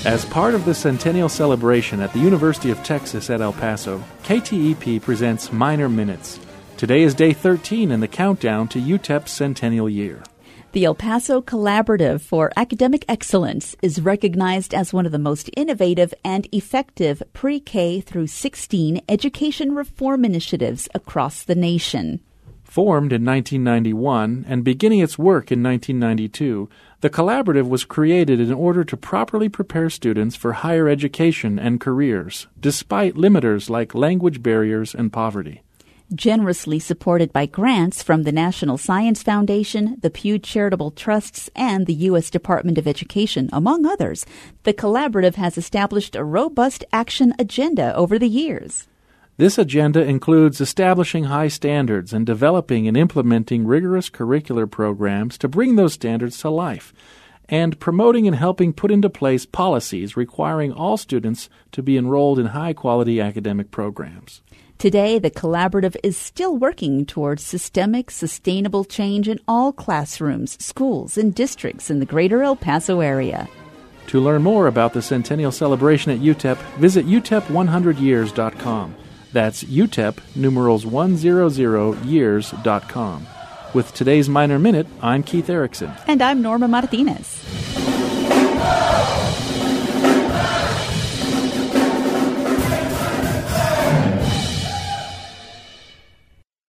As part of the centennial celebration at the University of Texas at El Paso, KTEP presents Minor Minutes. Today is day 13 in the countdown to UTEP's centennial year. The El Paso Collaborative for Academic Excellence is recognized as one of the most innovative and effective pre-K through 16 education reform initiatives across the nation. Formed in 1991 and beginning its work in 1992, the Collaborative was created in order to properly prepare students for higher education and careers, despite limiters like language barriers and poverty. Generously supported by grants from the National Science Foundation, the Pew Charitable Trusts, and the U.S. Department of Education, among others, the Collaborative has established a robust action agenda over the years. This agenda includes establishing high standards and developing and implementing rigorous curricular programs to bring those standards to life, and promoting and helping put into place policies requiring all students to be enrolled in high-quality academic programs. Today, the Collaborative is still working towards systemic, sustainable change in all classrooms, schools, and districts in the greater El Paso area. To learn more about the centennial celebration at UTEP, visit utep100years.com. That's UTEP, numerals 100years.com. With today's Minor Minute, I'm Keith Erickson. And I'm Norma Martinez.